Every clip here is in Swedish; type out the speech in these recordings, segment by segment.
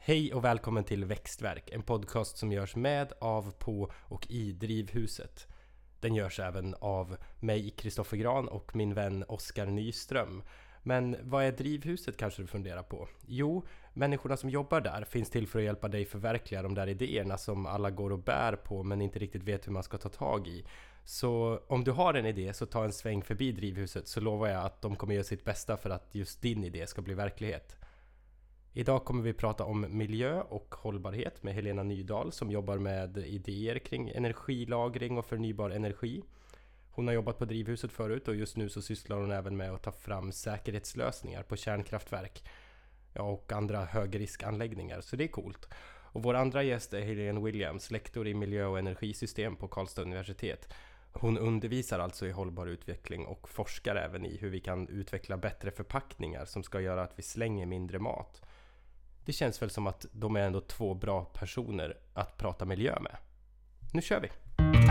Hej och välkommen till Växtverk, en podcast som görs med, av, på och i Drivhuset. Den görs även av mig, Kristoffer Gran, och min vän Oskar Nyström. Men vad är Drivhuset, kanske du funderar på? Jo, människorna som jobbar där finns till för att hjälpa dig förverkliga de där idéerna som alla går och bär på men inte riktigt vet hur man ska ta tag i. Så om du har en idé så ta en sväng förbi Drivhuset, så lovar jag att de kommer göra sitt bästa för att just din idé ska bli verklighet. Idag kommer vi prata om miljö och hållbarhet med Helena Nydahl som jobbar med idéer kring energilagring och förnybar energi. Hon har jobbat på Drivhuset förut och just nu så sysslar hon även med att ta fram säkerhetslösningar på kärnkraftverk och andra högriskanläggningar, så det är coolt. Och vår andra gäst är Helene Williams, lektor i miljö- och energisystem på Karlstad universitet. Hon undervisar alltså i hållbar utveckling och forskar även i hur vi kan utveckla bättre förpackningar som ska göra att vi slänger mindre mat. Det känns väl som att de är ändå två bra personer att prata miljö med. Nu kör vi!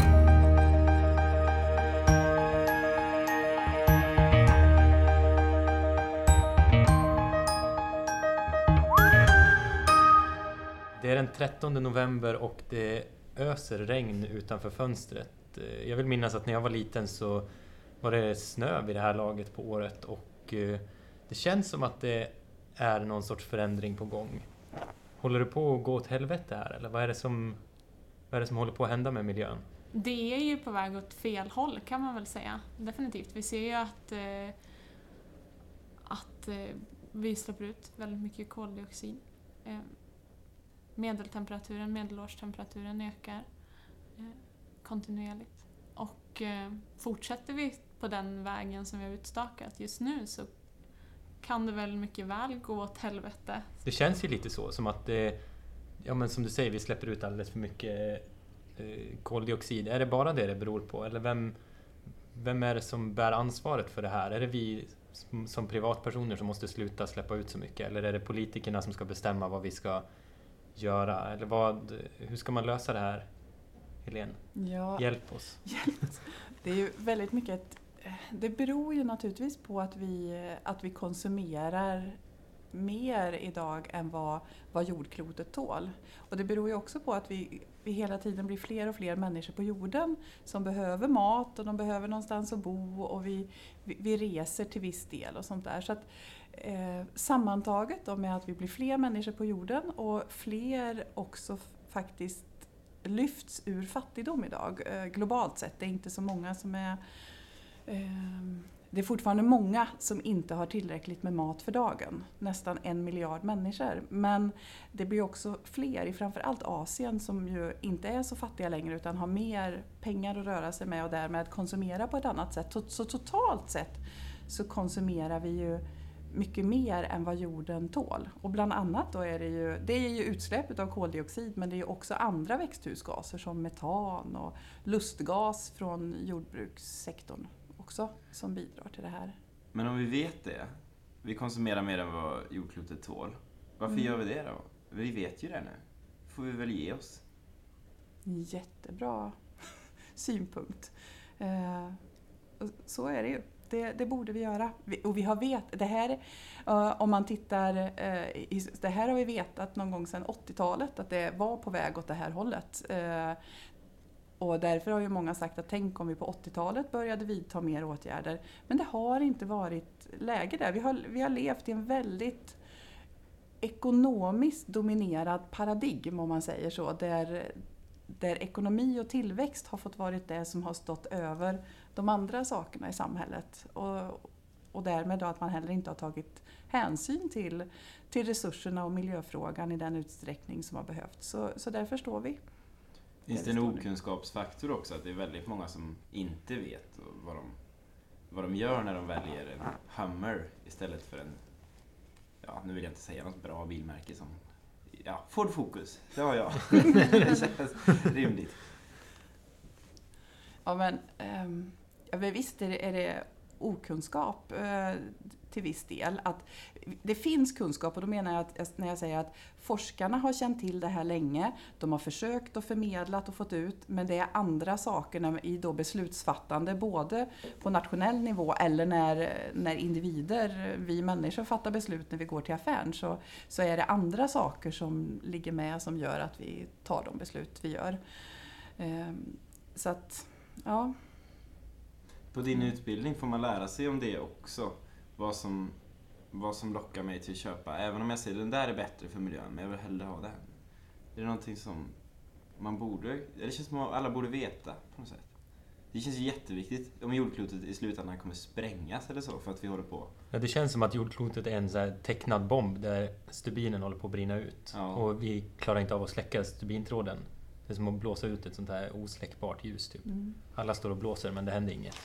Det är den 13 november och det öser regn utanför fönstret. Jag vill minnas att när jag var liten så var det snö vid det här laget på året och det känns som att det är någon sorts förändring på gång. Håller det på att gå åt helvete här, eller vad är det som håller på att hända med miljön? Det är ju på väg åt fel håll, kan man väl säga. Definitivt. Vi ser ju att vi släpper ut väldigt mycket koldioxid. Medelårstemperaturen ökar kontinuerligt. Och fortsätter vi på den vägen som vi har utstakat just nu så kan det väl mycket väl gå åt helvete. Det känns ju lite så, som att det, ja men som du säger, vi släpper ut alldeles för mycket koldioxid. Är det bara det beror på? Eller vem är det som bär ansvaret för det här? Är det vi som privatpersoner som måste sluta släppa ut så mycket? Eller är det politikerna som ska bestämma vad vi ska göra? Eller hur ska man lösa det här, Helene? Ja, hjälp oss. det är ju väldigt mycket. Det beror ju naturligtvis på att vi konsumerar mer idag än vad jordklotet tål. Och det beror ju också på att vi hela tiden blir fler och fler människor på jorden som behöver mat och de behöver någonstans att bo och vi reser till viss del och sånt där. Så att sammantaget då med att vi blir fler människor på jorden och fler också faktiskt lyfts ur fattigdom idag globalt sett. Det är inte så många som är... Det är fortfarande många som inte har tillräckligt med mat för dagen. Nästan 1 miljard människor. Men det blir också fler i framförallt Asien som ju inte är så fattiga längre utan har mer pengar att röra sig med och därmed konsumera på ett annat sätt. Så totalt sett så konsumerar vi ju mycket mer än vad jorden tål. Och bland annat då är det är ju utsläpp av koldioxid men det är ju också andra växthusgaser som metan och lustgas från jordbrukssektorn också som bidrar till det här. Men om vi vet det, vi konsumerar mer än vad jordklotet tål. Varför gör vi det då? Vi vet ju det nu. Får vi väl ge oss. Jättebra synpunkt. Så är det ju. Det borde vi göra. Och vi har det här, om man tittar, det här har vi vetat någon gång sedan 80-talet att det var på väg åt det här hållet. Och därför har ju många sagt att tänk om vi på 80-talet började vidta mer åtgärder. Men det har inte varit läge där. Vi har levt i en väldigt ekonomiskt dominerad paradigm om man säger så. Där ekonomi och tillväxt har fått varit det som har stått över de andra sakerna i samhället. Och därmed då att man heller inte har tagit hänsyn till resurserna och miljöfrågan i den utsträckning som har behövts. Så därför står vi. Finns det en okunskapsfaktor också? Att det är väldigt många som inte vet vad de gör när de väljer en Hummer istället för en, ja nu vill jag inte säga något bra bilmärke som, ja, Ford Focus, det har jag. Det känns rimligt. Ja men visst är det okunskap till viss del. Att det finns kunskap, och då menar jag att när jag säger att forskarna har känt till det här länge, de har försökt och förmedlat och fått ut, men det är andra saker i då beslutsfattande, både på nationell nivå eller när individer, vi människor fattar beslut när vi går till affären, så är det andra saker som ligger med som gör att vi tar de beslut vi gör. Så att, ja. På din utbildning får man lära sig om det också. Vad som lockar mig till att köpa. Även om jag säger att den där är bättre för miljön, men jag vill hellre ha den. Är det någonting som man borde, det känns som att alla borde veta på något sätt. Det känns ju jätteviktigt om jordklotet i slutändan kommer sprängas eller så för att vi håller på. Ja, det känns som att jordklotet är en så här tecknad bomb där stubinen håller på att brinna ut. Ja. Och vi klarar inte av att släcka stubintråden. Det är som att blåsa ut ett sånt här osläckbart ljus typ. Alla står och blåser men det händer inget.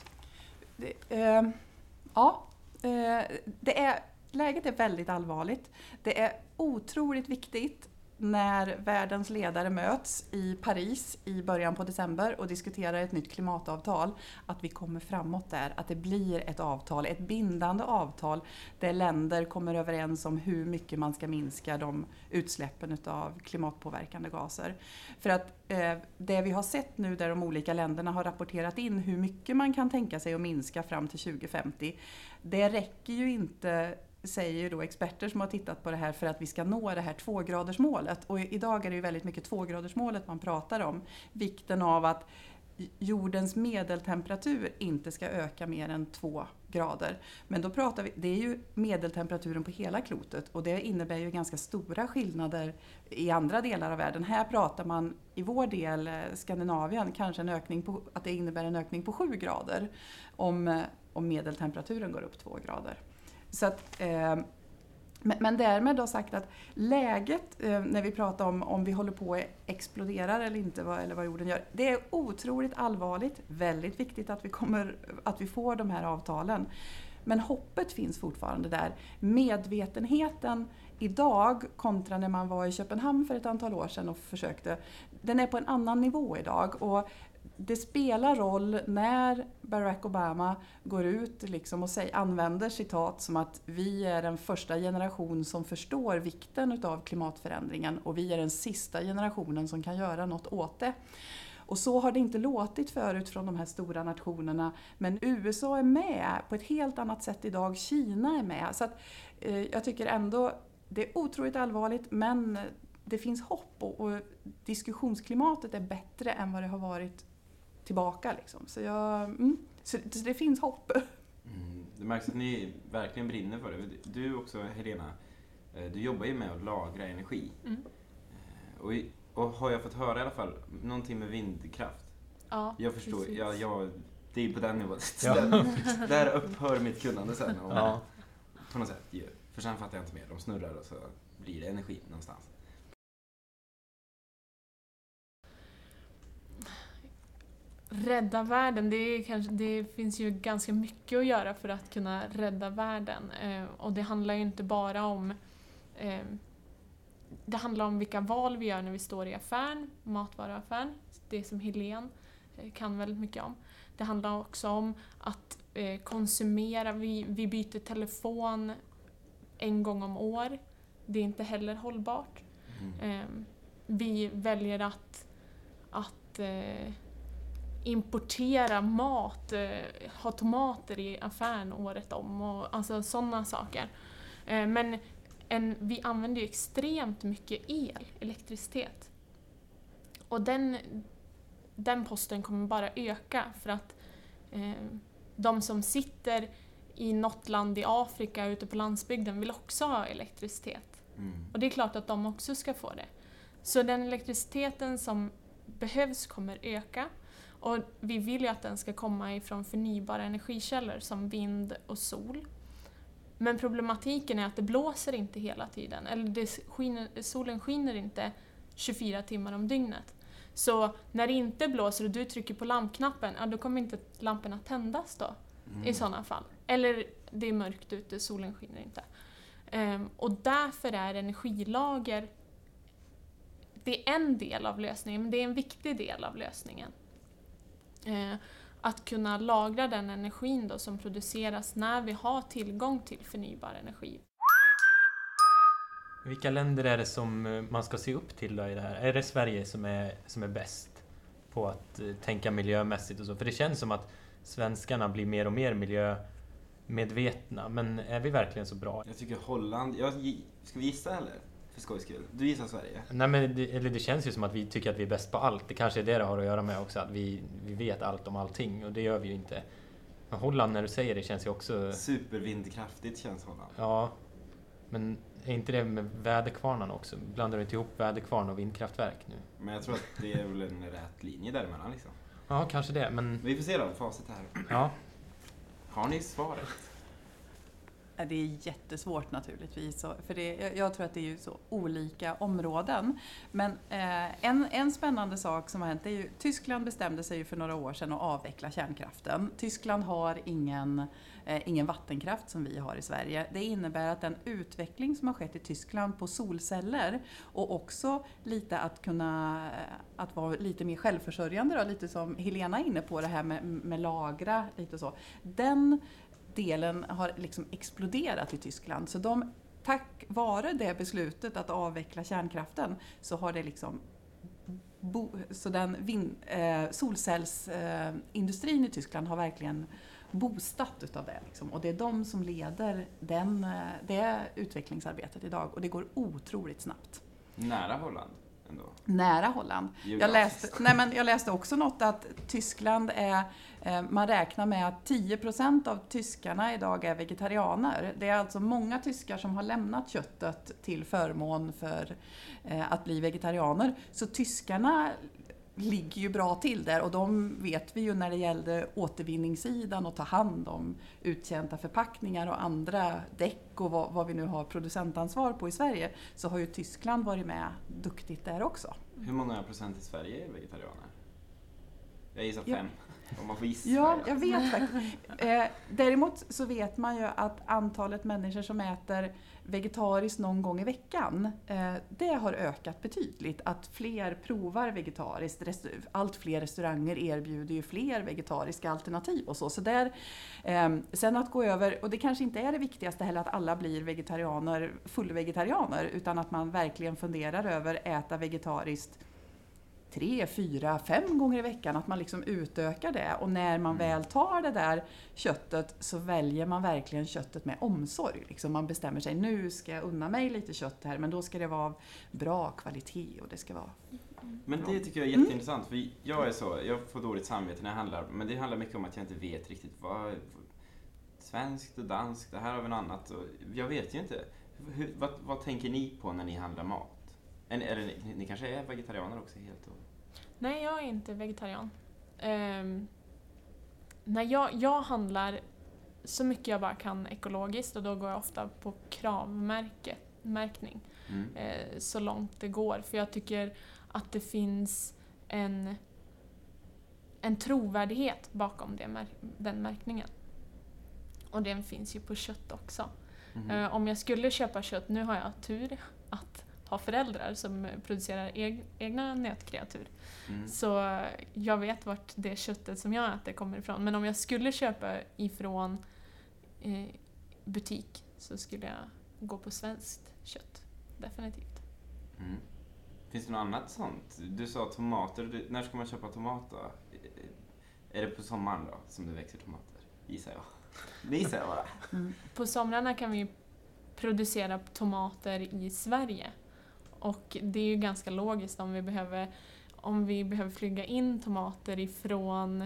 Läget är väldigt allvarligt. Det är otroligt viktigt när världens ledare möts i Paris i början på december och diskuterar ett nytt klimatavtal, att vi kommer framåt där, att det blir ett avtal, ett bindande avtal där länder kommer överens om hur mycket man ska minska de utsläppen av klimatpåverkande gaser. För att det vi har sett nu där de olika länderna har rapporterat in hur mycket man kan tänka sig att minska fram till 2050, det räcker ju inte, säger ju då experter som har tittat på det här, för att vi ska nå det här 2-gradersmålet. Och idag är det ju väldigt mycket 2-gradersmålet man pratar om. Vikten av att jordens medeltemperatur inte ska öka mer än 2 grader. Men då pratar vi, det är ju medeltemperaturen på hela klotet, och det innebär ju ganska stora skillnader i andra delar av världen. Här pratar man i vår del, Skandinavien, kanske att det innebär en ökning på 7 grader om medeltemperaturen går upp 2 grader. Så att, men därmed har sagt att läget, när vi pratar om vi håller på att explodera eller inte, eller vad jorden gör, det är otroligt allvarligt, väldigt viktigt att vi får de här avtalen. Men hoppet finns fortfarande där. Medvetenheten idag kontra när man var i Köpenhamn för ett antal år sedan och försökte, den är på en annan nivå idag. Och det spelar roll när Barack Obama går ut liksom och använder citat som att vi är den första generation som förstår vikten av klimatförändringen och vi är den sista generationen som kan göra något åt det. Och så har det inte låtit förut från de här stora nationerna, men USA är med på ett helt annat sätt idag, Kina är med. Så att, jag tycker ändå det är otroligt allvarligt, men det finns hopp och diskussionsklimatet är bättre än vad det har varit tillbaka. Liksom. Så det finns hopp. Det märks att ni verkligen brinner för det. Du också, Helena, du jobbar ju med att lagra energi. Och har jag fått höra i alla fall någonting med vindkraft? Ja, jag förstår. Det är på den nivån. Ja. Där upphör mitt kunnande sen. Ja. På något sätt. För sen fattar jag inte mer. De snurrar och så blir det energi någonstans. Rädda världen, det finns ju ganska mycket att göra för att kunna rädda världen. Och det handlar ju inte bara om det handlar om vilka val vi gör när vi står i affären, matvaruaffären, det som Helene kan väldigt mycket om. Det handlar också om att konsumera, vi byter telefon en gång om år. Det är inte heller hållbart. Vi väljer att importera mat, ha tomater i affären året om och alltså sådana saker. Men vi använder ju extremt mycket elektricitet. Och den posten kommer bara öka för att de som sitter i något land i Afrika ute på landsbygden vill också ha elektricitet. Och det är klart att de också ska få det. Så den elektriciteten som behövs kommer öka. Och vi vill ju att den ska komma ifrån förnybara energikällor som vind och sol. Men problematiken är att det blåser inte hela tiden. Eller solen skiner inte 24 timmar om dygnet. Så när det inte blåser och du trycker på lampknappen, då kommer inte lamporna tändas då. I sådana fall. Eller det är mörkt ute, solen skiner inte. Och därför är energilager, det är en del av lösningen, men det är en viktig del av lösningen. att kunna lagra den energin då som produceras när vi har tillgång till förnybar energi. Vilka länder är det som man ska se upp till då i det här? Är det Sverige som är bäst på att tänka miljömässigt och så? För det känns som att svenskarna blir mer och mer miljömedvetna. Men är vi verkligen så bra? Jag tycker Holland... Ska vi gissa eller? För skojs skull. Du gissar Sverige? Nej, men det känns ju som att vi tycker att vi är bäst på allt. Det kanske är det har att göra med också. Att vi vet allt om allting. Och det gör vi ju inte. Men Holland, när du säger det, känns ju också... Supervindkraftigt känns Holland. Ja, men är inte det med väderkvarnarna också? Blandar du inte ihop väderkvarn och vindkraftverk nu? Men jag tror att det är väl en rätt linje däremellan liksom. Ja, kanske det, men... Vi får se då, facit här. Ja. Har ni svaret? Det är jättesvårt naturligtvis, för jag tror att det är ju så olika områden. Men en spännande sak som har hänt är ju Tyskland bestämde sig för några år sedan att avveckla kärnkraften. Tyskland har ingen vattenkraft som vi har i Sverige. Det innebär att den utveckling som har skett i Tyskland på solceller och också lite att vara lite mer självförsörjande då, lite som Helena är inne på det här med lagra lite så. Den delen har liksom exploderat i Tyskland. Så tack vare det beslutet att avveckla kärnkraften så har det liksom solcellsindustrin i Tyskland har verkligen boostat utav det. Liksom. Och det är de som leder det utvecklingsarbetet idag. Och det går otroligt snabbt. Nära Holland ändå. Nära Holland. Jag läste också något att Tyskland man räknar med att 10% av tyskarna idag är vegetarianer. Det är alltså många tyskar som har lämnat köttet till förmån för att bli vegetarianer. Så tyskarna ligger ju bra till där och de vet vi ju när det gällde återvinningssidan och ta hand om uttjänta förpackningar och andra däck och vad vi nu har producentansvar på i Sverige, så har ju Tyskland varit med duktigt där också. Hur många procent i Sverige är vegetarianer? Jag gissar 5. Om man får gissa. Ja, jag vet faktiskt. Däremot så vet man ju att antalet människor som äter vegetariskt någon gång i veckan, det har ökat betydligt. Att fler provar vegetariskt. Allt fler restauranger erbjuder ju fler vegetariska alternativ och så. Så där, sen att gå över, och det kanske inte är det viktigaste heller att alla blir fullvegetarianer, utan att man verkligen funderar över äta vegetariskt 3, 4, 5 gånger i veckan, att man liksom utökar det. Och när man väl tar det där köttet så väljer man verkligen köttet med omsorg. Liksom man bestämmer sig, nu ska jag unna mig lite kött här, men då ska det vara av bra kvalitet och det ska vara Men det tycker jag är jätteintressant, för jag får dåligt samvete när jag handlar, men det handlar mycket om att jag inte vet riktigt vad svenskt och danskt, det här har vi något annat, och jag vet ju inte. Vad tänker ni på när ni handlar mat? Eller ni kanske är vegetarianer också helt och... Nej, jag är inte vegetarian. När jag handlar så mycket jag bara kan ekologiskt, och då går jag ofta på kravmärkning så långt det går. För jag tycker att det finns en trovärdighet bakom den märkningen. Och den finns ju på kött också. Om jag skulle köpa kött, nu har jag tur att ha föräldrar som producerar egna nötkreatur. Så jag vet vart det köttet som jag äter kommer ifrån. Men om jag skulle köpa ifrån butik så skulle jag gå på svenskt kött. Definitivt. Finns det något annat sånt? Du sa tomater. När ska man köpa tomater? Är det på sommaren då som det växer tomater? Gissar jag. Det gissar jag bara. På somrarna kan vi producera tomater i Sverige. Och det är ju ganska logiskt om vi behöver flyga in tomater ifrån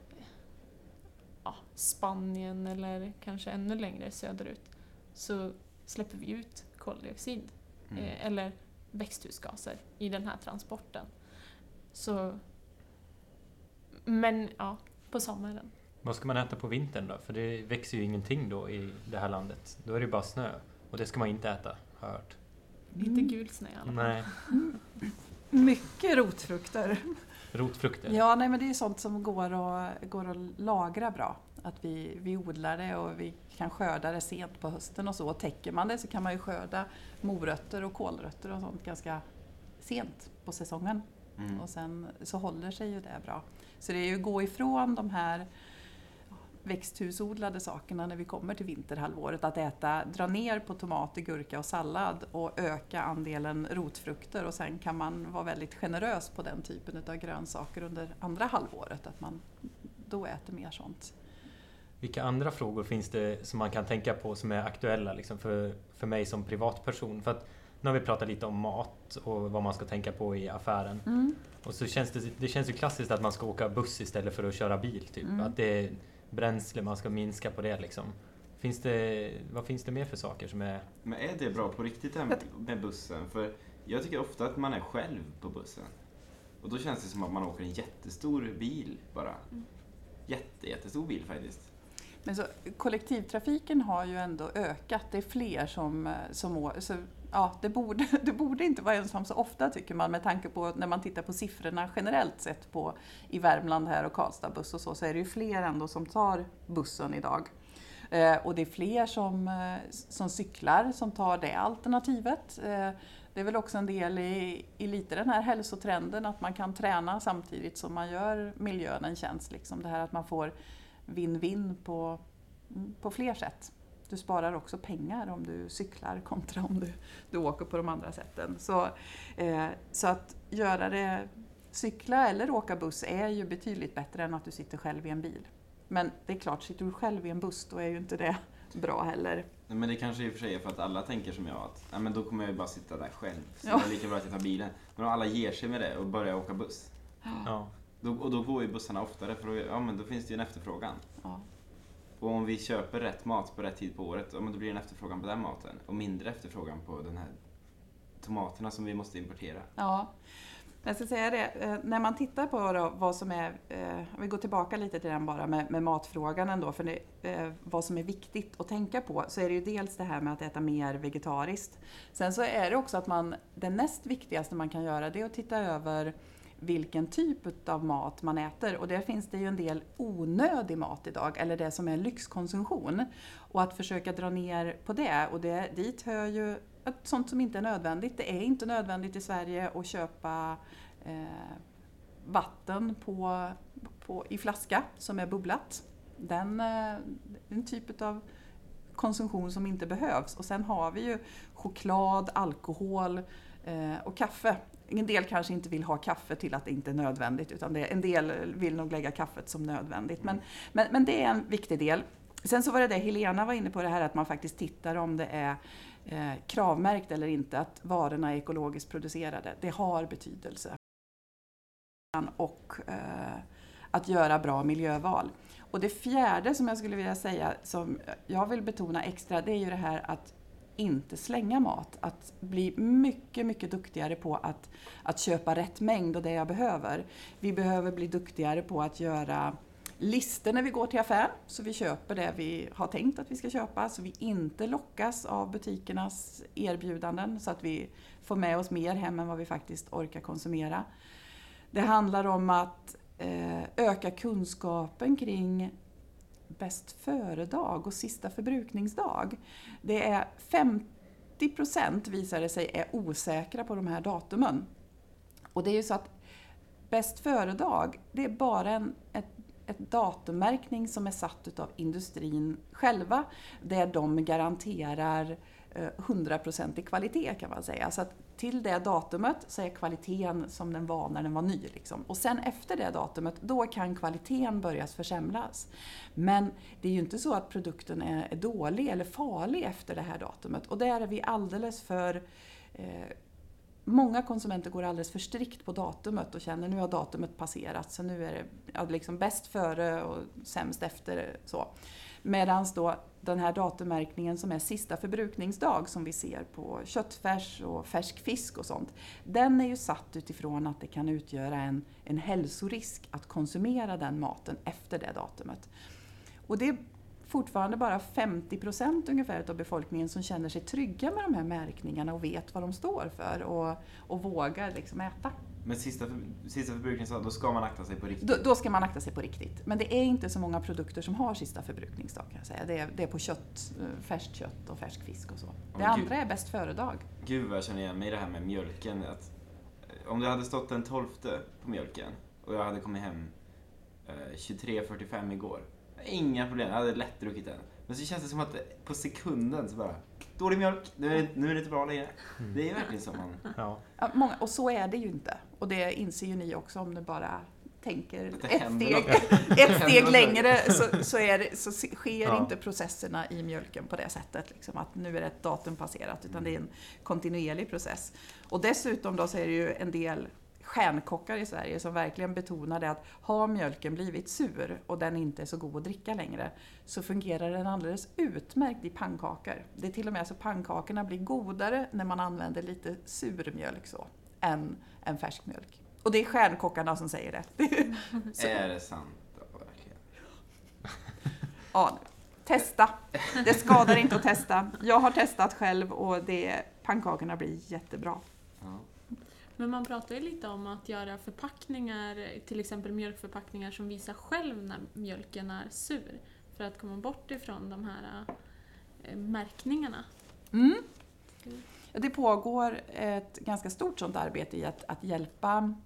Spanien eller kanske ännu längre söderut, så släpper vi ut koldioxid eller växthusgaser i den här transporten. Så, men ja, på sommaren. Vad ska man äta på vintern då? För det växer ju ingenting då i det här landet. Då är det bara snö. Och det ska man inte äta, har jag hört. Inte gul snö i alla fall. Nej. mycket rotfrukter. Rotfrukter? Ja, nej, men det är sånt som går att lagra bra. Att vi odlar det och vi kan skörda det sent på hösten och så. Och täcker man det så kan man ju skörda morötter och kålrötter och sånt ganska sent på säsongen. Och sen så håller sig ju det bra. Så det är ju gå ifrån de här växthusodlade sakerna när vi kommer till vinterhalvåret. Att dra ner på tomater, gurka och sallad och öka andelen rotfrukter. Och sen kan man vara väldigt generös på den typen av grönsaker under andra halvåret. Att man då äter mer sånt. Vilka andra frågor finns det som man kan tänka på som är aktuella liksom för mig som privatperson? För att nu har vi pratat lite om mat och vad man ska tänka på i affären. Och så känns det känns ju klassiskt att man ska åka buss istället för att köra bil. Typ. Att det är bränsle, man ska minska på det. Liksom. Vad finns det mer för saker som är... Men är det bra på riktigt här med bussen? För jag tycker ofta att man är själv på bussen. Och då känns det som att man åker en jättestor bil bara. Jättestor bil faktiskt. Men så, kollektivtrafiken har ju ändå ökat. Det är fler som så, ja, det borde inte vara ensam så ofta tycker man, med tanke på när man tittar på siffrorna generellt sett i Värmland här och Karlstad buss och så är det ju fler ändå som tar bussen idag. Och det är fler som cyklar, som tar det alternativet. Det är väl också en del i lite den här hälsotrenden att man kan träna samtidigt som man gör miljön en tjänst. Liksom. Det här att man får win-win på fler sätt. Du sparar också pengar om du cyklar kontra om du åker på de andra sätten. Så att göra det, cykla eller åka buss är ju betydligt bättre än att du sitter själv i en bil. Men det är klart, sitter du själv i en buss då är ju inte det bra heller. Men det kanske i och för sig är för att alla tänker som jag att men då kommer jag ju bara sitta där själv. Så Ja. det är lika bra att jag tar bilen. Men om alla ger sig med det och börjar åka buss. Ja. Då går ju bussarna oftare för men då finns det ju en efterfrågan. Ja. Och om vi köper rätt mat på rätt tid på året, då blir det en efterfrågan på den maten. Och mindre efterfrågan på den här tomaterna som vi måste importera. Ja, jag ska säga det. När man tittar på då, vad som är, om vi går tillbaka lite till den bara med matfrågan ändå, för det, vad som är viktigt att tänka på, så är det ju dels det här med att äta mer vegetariskt. Sen så är det också att det näst viktigaste man kan göra, det är att titta över vilken typ av mat man äter. Och där finns det ju en del onödig mat idag, eller det som är lyxkonsumtion. Och att försöka dra ner på det, och dit hör ju sånt som inte är nödvändigt. Det är inte nödvändigt i Sverige att köpa vatten i flaska som är bubblat. En typ av konsumtion som inte behövs. Och sen har vi ju choklad, alkohol och kaffe. En del kanske inte vill ha kaffe till att det inte är nödvändigt, utan en del vill nog lägga kaffet som nödvändigt. Men det är en viktig del. Sen så var det Helena var inne på, det här att man faktiskt tittar om det är kravmärkt eller inte, att varorna är ekologiskt producerade. Det har betydelse. Och att göra bra miljöval. Och det fjärde som jag skulle vilja säga, som jag vill betona extra, det är ju det här att inte slänga mat. Att bli mycket, mycket duktigare på att köpa rätt mängd och det jag behöver. Vi behöver bli duktigare på att göra listor när vi går till affär, så vi köper det vi har tänkt att vi ska köpa, så vi inte lockas av butikernas erbjudanden, så att vi får med oss mer hem än vad vi faktiskt orkar konsumera. Det handlar om att öka kunskapen kring bäst före-dag och sista förbrukningsdag. Det är 50% visar det sig är osäkra på de här datumen. Och det är ju så att bäst före-dag, det är bara ett datummärkning som är satt utav industrin själva, där de garanterar 100% i kvalitet kan man säga. Så att till det datumet så är kvaliteten som den var när den var ny. Liksom. Och sen efter det datumet, då kan kvaliteten börja försämras. Men det är ju inte så att produkten är dålig eller farlig efter det här datumet. Och där är vi alldeles för... Många konsumenter går alldeles för strikt på datumet och känner nu har datumet passerat, så nu är det liksom bäst före och sämst efter. Så. Medan då den här datummärkningen som är sista förbrukningsdag, som vi ser på köttfärs och färsk fisk och sånt, den är ju satt utifrån att det kan utgöra en hälsorisk att konsumera den maten efter det datumet. Och det är fortfarande bara 50% ungefär av befolkningen som känner sig trygga med de här märkningarna och vet vad de står för och vågar liksom äta. Men sista förbrukningsdag, då ska man akta sig på riktigt? Då ska man akta sig på riktigt. Men det är inte så många produkter som har sista förbrukningsdag kan jag säga. Det är på kött, färskt kött och färsk fisk och så. Det andra är bäst före-dag. Gud vad jag känner igen mig i det här med mjölken. Att om det hade stått den 12:e på mjölken och jag hade kommit hem 23:45 igår. Inga problem, jag hade lätt druckit den. Men så känns det som att på sekunden så bara, dålig mjölk, nu är det inte bra längre. Det är verkligen som man... Ja. Ja, och så är det ju inte. Och det inser ju ni också om du bara tänker ett steg längre så sker inte processerna i mjölken på det sättet. Liksom, att nu är det ett datum passerat, utan det är en kontinuerlig process. Och dessutom då så är det ju en del stjärnkockar i Sverige som verkligen betonar det att har mjölken blivit sur och den inte är så god att dricka längre, så fungerar den alldeles utmärkt i pannkakor. Det är till och med så pannkakorna blir godare när man använder lite sur mjölk så, än färsk mjölk. Och det är stjärnkockarna som säger det. Är det sant då, verkligen? Ja, testa. Det skadar inte att testa. Jag har testat själv och pannkakorna blir jättebra. Ja. Men man pratar ju lite om att göra förpackningar, till exempel mjölkförpackningar som visar själv när mjölken är sur. För att komma bort ifrån de här märkningarna. Mm. Det pågår ett ganska stort sådant arbete i att hjälpa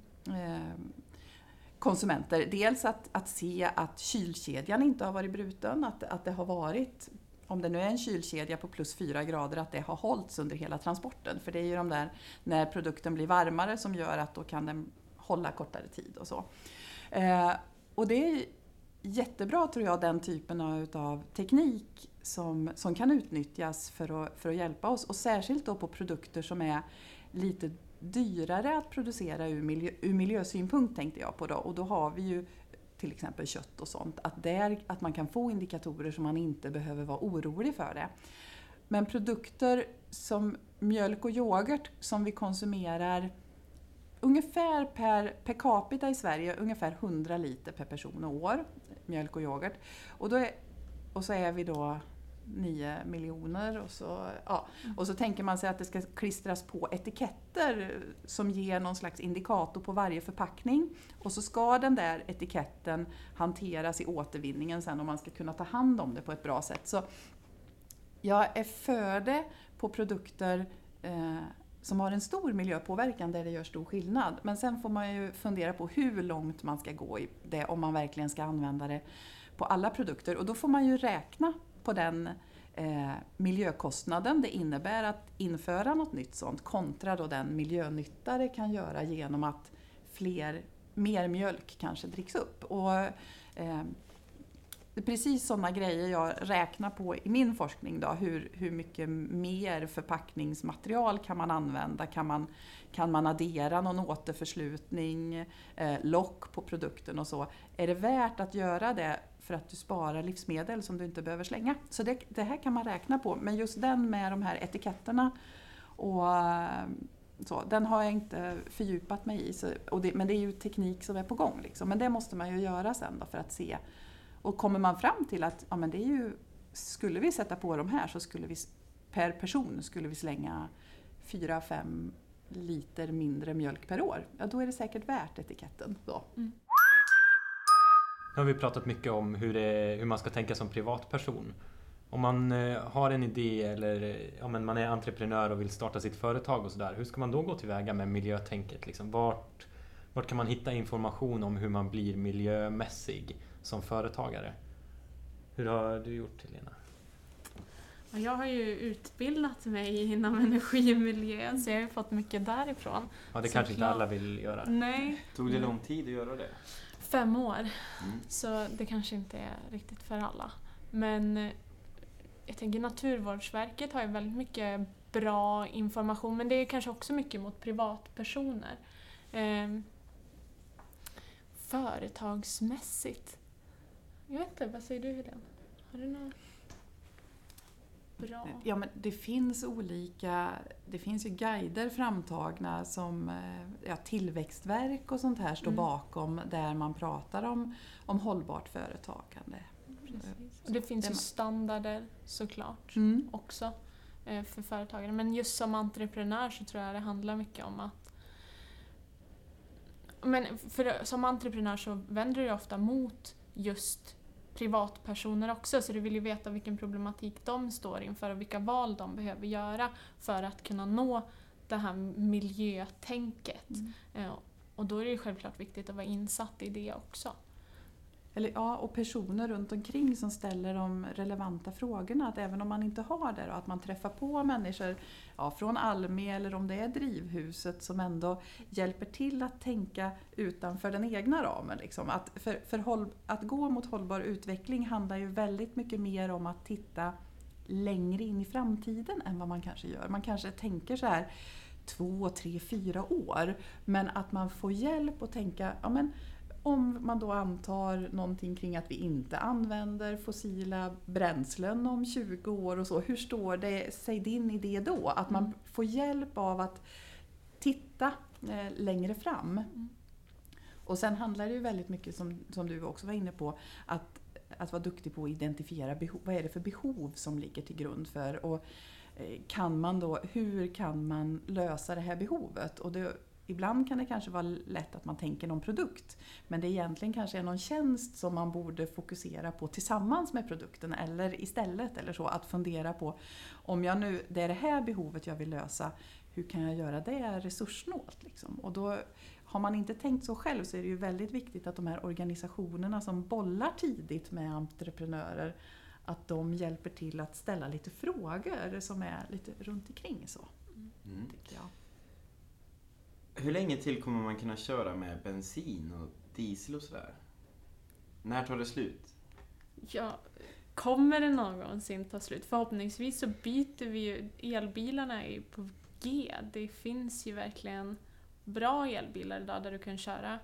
konsumenter. Dels att se att kylkedjan inte har varit bruten, att det har varit, om det nu är en kylkedja på +4 grader, att det har hållits under hela transporten. För det är ju de där, när produkten blir varmare, som gör att då kan den hålla kortare tid och så. Och det är jättebra, tror jag, den typen av teknik som kan utnyttjas för att hjälpa oss. Och särskilt då på produkter som är lite dyrare att producera ur miljösynpunkt, tänkte jag på då. Och då har vi ju till exempel kött och sånt. Att man kan få indikatorer som man inte behöver vara orolig för det. Men produkter som mjölk och yoghurt som vi konsumerar ungefär per capita i Sverige, ungefär 100 liter per person och år, mjölk och yoghurt. Och så är vi då 9 miljoner och så tänker man sig att det ska klistras på etiketter som ger någon slags indikator på varje förpackning, och så ska den där etiketten hanteras i återvinningen sen om man ska kunna ta hand om det på ett bra sätt. Så jag är för det på produkter som har en stor miljöpåverkan där det gör stor skillnad. Men sen får man ju fundera på hur långt man ska gå i det, om man verkligen ska använda det på alla produkter. Och då får man ju räkna på den miljökostnaden det innebär att införa något nytt sånt, kontra då den miljönytta det kan göra genom att mer mjölk kanske dricks upp. Och det är precis sådana grejer jag räknar på i min forskning då. Hur mycket mer förpackningsmaterial kan man använda? Kan man addera någon återförslutning, lock på produkten och så? Är det värt att göra det för att du sparar livsmedel som du inte behöver slänga? Så det här kan man räkna på. Men just den med de här etiketterna och så, den har jag inte fördjupat mig i. Men det är ju teknik som är på gång liksom. Men det måste man ju göra sen då för att se. Och kommer man fram till att ja, men det är ju, skulle vi sätta på de här så skulle vi per person skulle vi slänga 4-5 liter mindre mjölk per år. Ja, då är det säkert värt etiketten då. Mm. Nu har vi pratat mycket om hur man ska tänka som privatperson. Om man har en idé eller men man är entreprenör och vill starta sitt företag och sådär, hur ska man då gå tillväga med miljötänket? Liksom, vart kan man hitta information om hur man blir miljömässig som företagare? Hur har du gjort, Helena? Jag har ju utbildat mig inom energi och miljö, så jag har ju fått mycket därifrån. Ja, det kanske inte alla vill göra. Nej. Tog det lång tid att göra det? 5 år. Så det kanske inte är riktigt för alla. Men jag tänker Naturvårdsverket har ju väldigt mycket bra information, men det är kanske också mycket mot privatpersoner. Företagsmässigt. Jag vet inte, vad säger du, Helena? Har du något bra? Ja, men det finns ju guider framtagna som Tillväxtverk och sånt här står bakom, där man pratar om hållbart företagande. Precis. Och det finns ju standarder såklart också för företagare. Men just som entreprenör så tror jag det handlar mycket om att som entreprenör så vänder du ofta mot just privatpersoner också, så du vill ju veta vilken problematik de står inför och vilka val de behöver göra för att kunna nå det här miljötänket. Och då är det ju självklart viktigt att vara insatt i det också. Och personer runt omkring som ställer de relevanta frågorna. Att även om man inte har det, att man träffar på människor från Almi eller om det är drivhuset som ändå hjälper till att tänka utanför den egna ramen. Liksom. Att gå mot hållbar utveckling handlar ju väldigt mycket mer om att titta längre in i framtiden än vad man kanske gör. Man kanske tänker så här 2, 3, 4 år, men att man får hjälp att tänka, om man då antar någonting kring att vi inte använder fossila bränslen om 20 år och så, hur står det sig din idé då? Att man får hjälp av att titta längre fram. Och sen handlar det ju väldigt mycket, som du också var inne på, att vara duktig på att identifiera behov. Vad är det för behov som ligger till grund för, och hur kan man lösa det här behovet? Och ibland kan det kanske vara lätt att man tänker någon produkt, men det egentligen kanske är någon tjänst som man borde fokusera på tillsammans med produkten eller istället, eller så, att fundera på, om det är det här behovet jag vill lösa, hur kan jag göra det resurssnålt? Liksom? Och då har man inte tänkt så själv, så är det ju väldigt viktigt att de här organisationerna som bollar tidigt med entreprenörer, att de hjälper till att ställa lite frågor som är lite runt omkring så, tycker jag. Hur länge till kommer man kunna köra med bensin och diesel och sådär? När tar det slut? Ja, kommer det någonsin ta slut? Förhoppningsvis så byter vi ju, elbilarna är på G. Det finns ju verkligen bra elbilar idag där du kan köra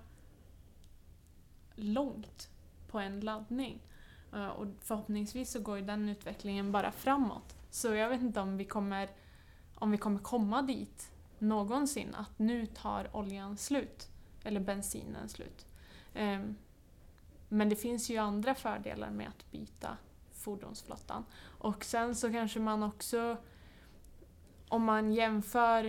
långt på en laddning. Och förhoppningsvis så går ju den utvecklingen bara framåt. Så jag vet inte om vi kommer komma dit någonsin, att nu tar oljan slut eller bensinen slut. Men det finns ju andra fördelar med att byta fordonsflottan. Och sen så kanske man också, om man jämför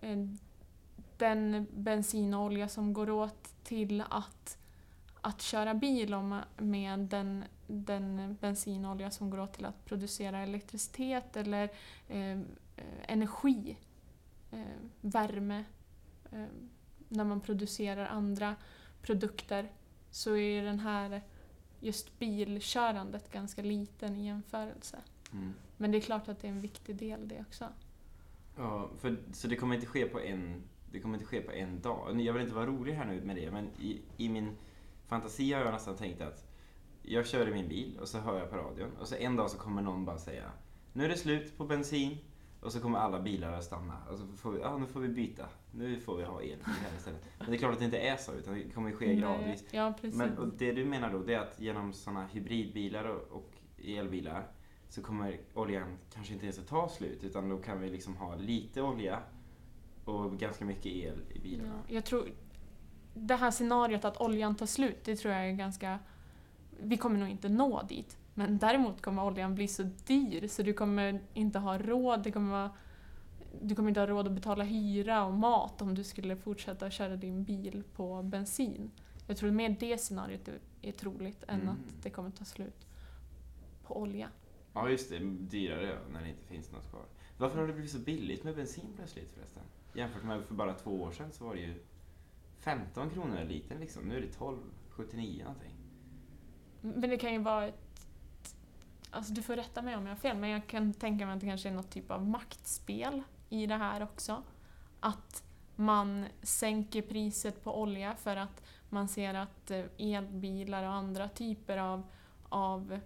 den bensin och olja som går åt till att köra bil med den bensin och olja som går åt till att producera elektricitet eller energi, värme, när man producerar andra produkter, så är den här just bilkörandet ganska liten i jämförelse. Men det är klart att det är en viktig del det också. Ja, så det kommer inte ske på en dag. Jag vill inte vara rolig här nu med det, men i min fantasi har jag nästan tänkt att jag kör i min bil och så hör jag på radion och så en dag så kommer någon bara säga, nu är det slut på bensin. Och så kommer alla bilar att stanna. Och så nu får vi byta. Nu får vi ha elbil här istället. Men det är klart att det inte är så, utan det kommer ske gradvis. Ja, precis. Men och det du menar då, det är att genom sådana hybridbilar och elbilar så kommer oljan kanske inte ens att ta slut, utan då kan vi liksom ha lite olja och ganska mycket el i bilarna. Ja, jag tror det här scenariot att oljan tar slut, det tror jag är ganska... Vi kommer nog inte nå dit. Men däremot kommer oljan bli så dyr så du kommer inte ha råd. Du kommer inte ha råd att betala hyra och mat om du skulle fortsätta köra din bil på bensin. Jag tror mer det scenariot är troligt än att det kommer ta slut på olja. Ja, just det. Dyrare när det inte finns något kvar. Varför har det blivit så billigt med bensin plötsligt förresten? Jämfört med för bara 2 år sedan så var det ju 15 kronor liten liksom. Nu är det 12,79 någonting. Men det kan ju vara alltså du får rätta mig om jag har fel, men jag kan tänka mig att det kanske är något typ av maktspel i det här också. Att man sänker priset på olja för att man ser att elbilar och andra typer av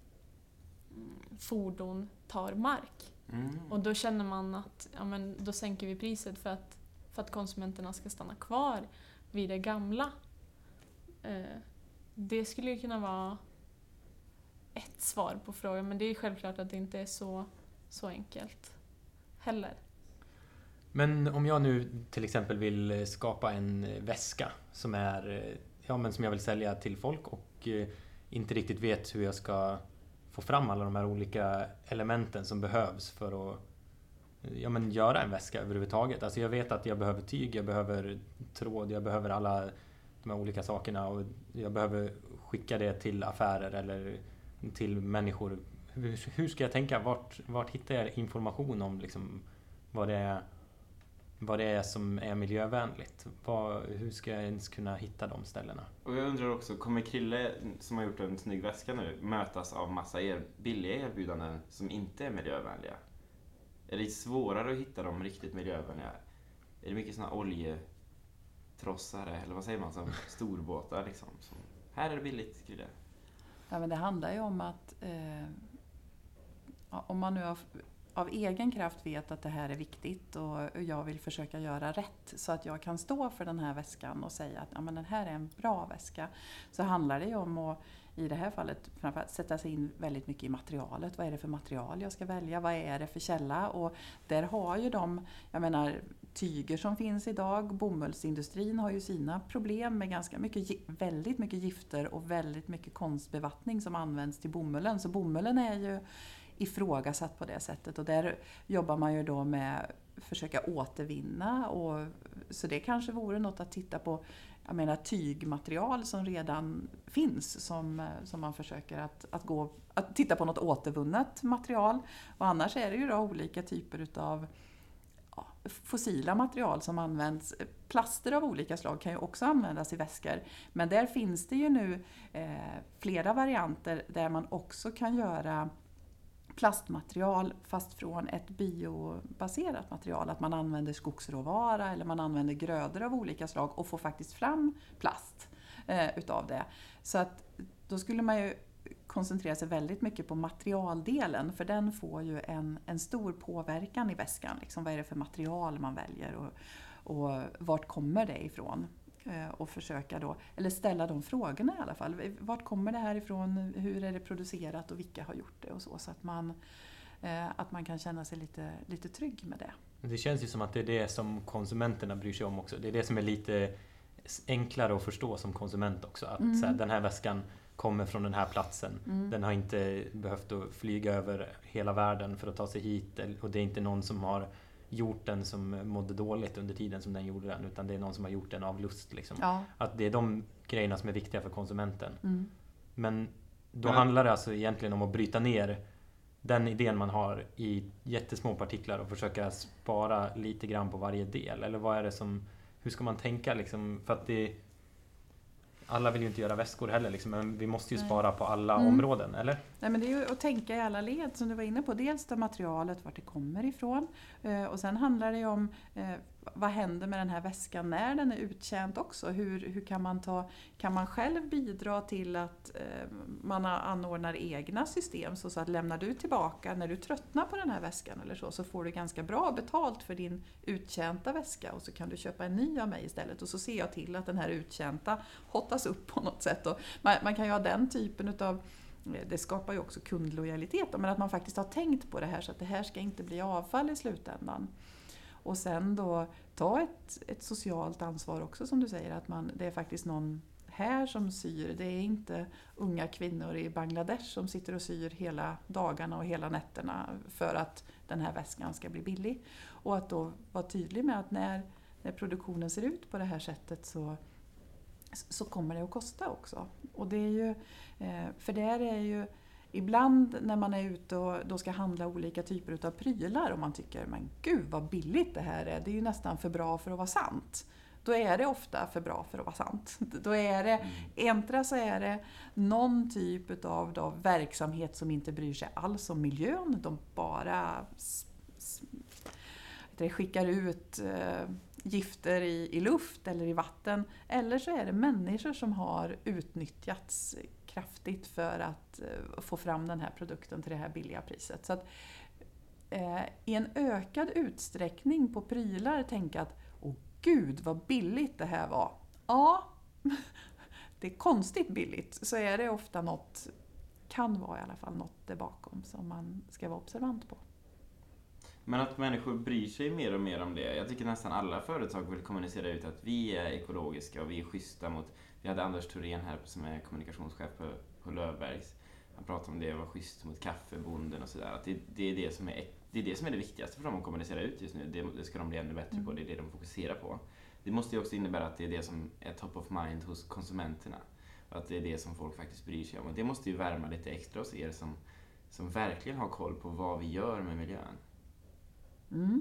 fordon tar mark. Och då känner man att då sänker vi priset för att konsumenterna ska stanna kvar vid det gamla. Det skulle ju kunna vara ett svar på frågan, men det är självklart att det inte är så enkelt heller. Men om jag nu till exempel vill skapa en väska som är som jag vill sälja till folk och inte riktigt vet hur jag ska få fram alla de här olika elementen som behövs för att göra en väska överhuvudtaget. Alltså jag vet att jag behöver tyg, jag behöver tråd, jag behöver alla de här olika sakerna och jag behöver skicka det till affärer eller till människor. Hur ska jag tänka? Vart hittar jag information om liksom vad det är vad det är som är miljövänligt. Hur ska jag ens kunna hitta de ställena? Och jag undrar också, kommer Krille som har gjort en snygg väska nu mötas av massa billiga erbjudanden som inte är miljövänliga? Är det svårare att hitta de riktigt miljövänliga? Är det mycket såna oljetrossare eller vad säger man, som storbåtar liksom? Som, här är det billigt, Krille. Ja, men det handlar ju om att om man nu av egen kraft vet att det här är viktigt och jag vill försöka göra rätt så att jag kan stå för den här väskan och säga att ja, men den här är en bra väska, så handlar det ju om att i det här fallet framförallt sätta sig in väldigt mycket i materialet. Vad är det för material jag ska välja? Vad är det för källa? Och där har ju tyger som finns idag, bomullsindustrin har ju sina problem med väldigt mycket gifter och väldigt mycket konstbevattning som används till bomullen. Så bomullen är ju ifrågasatt på det sättet och där jobbar man ju då med att försöka återvinna, och så det kanske vore något att titta på. Jag menar tygmaterial som redan finns som man försöker att titta på något återvunnet material, och annars är det ju då olika typer utav fossila material som används. Plaster av olika slag kan ju också användas i väskor, men där finns det ju nu flera varianter där man också kan göra plastmaterial fast från ett biobaserat material. Att man använder skogsråvara eller man använder grödor av olika slag och får faktiskt fram plast utav det. Så att då skulle man ju koncentrera sig väldigt mycket på materialdelen, för den får ju en stor påverkan i väskan. Liksom, vad är det för material man väljer och vart kommer det ifrån? Och försöka då, eller ställa de frågorna i alla fall. Vart kommer det här ifrån? Hur är det producerat och vilka har gjort det? Och så att man kan känna sig lite trygg med det. Det känns ju som att det är det som konsumenterna bryr sig om också. Det är det som är lite enklare att förstå som konsument också. Att så här, den här väskan kommer från den här platsen. Den har inte behövt att flyga över hela världen för att ta sig hit. Och det är inte någon som har gjort den som mådde dåligt under tiden som den gjorde den, utan det är någon som har gjort den av lust liksom. Ja. Att det är de grejerna som är viktiga för konsumenten. Men då handlar det alltså egentligen om att bryta ner den idén man har i jättesmå partiklar och försöka spara lite grann på varje del. Eller vad är det som, hur ska man tänka liksom? För att alla vill ju inte göra väskor heller liksom, men vi måste ju spara på alla områden, eller? Nej, men det är ju att tänka i alla led som du var inne på. Dels det materialet, vart det kommer ifrån. Och sen handlar det ju om vad händer med den här väskan när den är uttjänt också. Hur kan man själv bidra till att man anordnar egna system så att lämnar du tillbaka när du tröttnar på den här väskan eller så får du ganska bra betalt för din uttjänta väska och så kan du köpa en ny av mig istället och så ser jag till att den här uttjänta hottas upp på något sätt. Och man kan ju ha den typen utav, det skapar ju också kundlojalitet, men att man faktiskt har tänkt på det här så att det här ska inte bli avfall i slutändan. Och sen då ta ett socialt ansvar också som du säger, att det är faktiskt någon här som syr. Det är inte unga kvinnor i Bangladesh som sitter och syr hela dagarna och hela nätterna för att den här väskan ska bli billig. Och att då vara tydlig med att när produktionen ser ut på det här sättet så kommer det att kosta också. Och det är ju, för där är ju ibland när man är ute och då ska handla olika typer av prylar och man tycker, men gud vad billigt det här är. Det är ju nästan för bra för att vara sant. Då är det ofta för bra för att vara sant. Då är det, entra så är det någon typ av verksamhet som inte bryr sig alls om miljön. De bara skickar ut gifter i luft eller i vatten. Eller så är det människor som har utnyttjats kraftigt för att få fram den här produkten till det här billiga priset. Så att i en ökad utsträckning på prylar tänka att åh gud vad billigt det här var. Ja, det är konstigt billigt. Så är det ofta något, kan vara i alla fall något där bakom som man ska vara observant på. Men att människor bryr sig mer och mer om det. Jag tycker nästan alla företag vill kommunicera ut att vi är ekologiska och vi är schyssta mot... Vi hade Anders Thorén här som är kommunikationschef på Löfbergs. Han pratade om det, var schysst mot kaffebonden och sådär. Att det är det som är det viktigaste för dem att kommunicera ut just nu. Det ska de bli ännu bättre på, det är det de fokuserar på. Det måste ju också innebära att det är det som är top of mind hos konsumenterna. Och att det är det som folk faktiskt bryr sig om. Och det måste ju värma lite extra hos er som verkligen har koll på vad vi gör med miljön.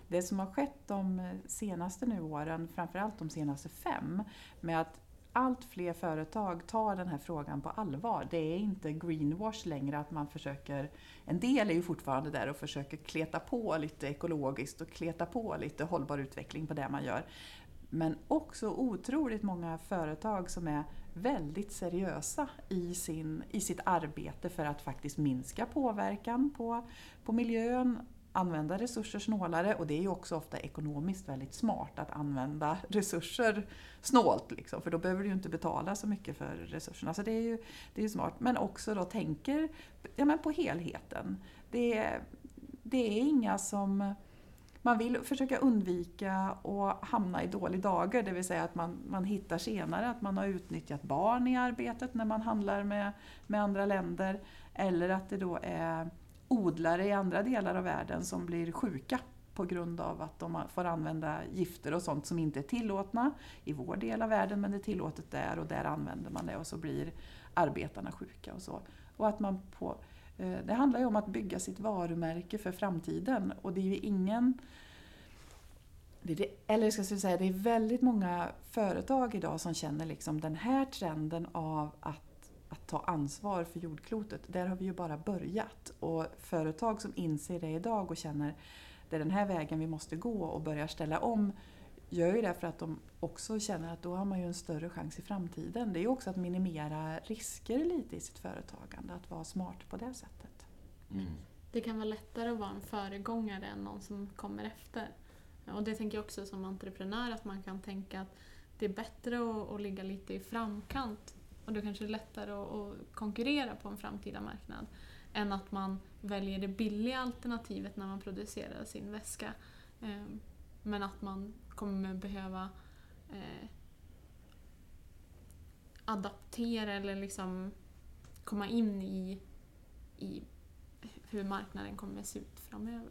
Det som har skett de senaste nu åren, framförallt de senaste 5, med att allt fler företag tar den här frågan på allvar. Det är inte greenwash längre att man försöker, en del är ju fortfarande där och försöker kleta på lite ekologiskt och kleta på lite hållbar utveckling på det man gör. Men också otroligt många företag som är väldigt seriösa i sitt arbete för att faktiskt minska påverkan på miljön, använda resurser snålare, och det är ju också ofta ekonomiskt väldigt smart att använda resurser snålt liksom, för då behöver du ju inte betala så mycket för resurserna. Så det är ju smart, men också då tänker på helheten. Det är inga som man vill försöka undvika och hamna i dålig dagar, det vill säga att man hittar senare att man har utnyttjat barn i arbetet när man handlar med andra länder, eller att det då är odlare i andra delar av världen som blir sjuka på grund av att de får använda gifter och sånt som inte är tillåtna i vår del av världen, men det är tillåtet där, och där använder man det, och så blir arbetarna sjuka och så. Och att det handlar ju om att bygga sitt varumärke för framtiden, och det är ju det är väldigt många företag idag som känner liksom den här trenden av att ta ansvar för jordklotet. Där har vi ju bara börjat, och företag som inser det idag och känner det är den här vägen vi måste gå och börjar ställa om, gör ju det för att de också känner att då har man ju en större chans i framtiden. Det är ju också att minimera risker lite i sitt företagande, att vara smart på det sättet. Mm. Det kan vara lättare att vara en föregångare än någon som kommer efter. Och det tänker jag också som entreprenör, att man kan tänka att det är bättre att ligga lite i framkant, och då kanske det är lättare att konkurrera på en framtida marknad, än att man väljer det billiga alternativet när man producerar sin väska. Men att man kommer behöva adaptera eller liksom komma in i hur marknaden kommer att se ut framöver.